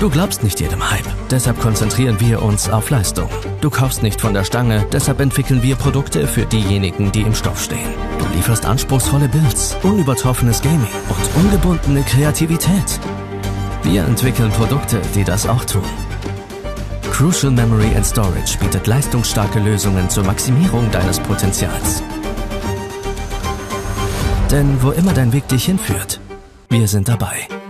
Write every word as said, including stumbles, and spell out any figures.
Du glaubst nicht jedem Hype, deshalb konzentrieren wir uns auf Leistung. Du kaufst nicht von der Stange, deshalb entwickeln wir Produkte für diejenigen, die im Stoff stehen. Du lieferst anspruchsvolle Builds, unübertroffenes Gaming und ungebundene Kreativität. Wir entwickeln Produkte, die das auch tun. Crucial Memory and Storage bietet leistungsstarke Lösungen zur Maximierung deines Potenzials. Denn wo immer dein Weg dich hinführt, wir sind dabei.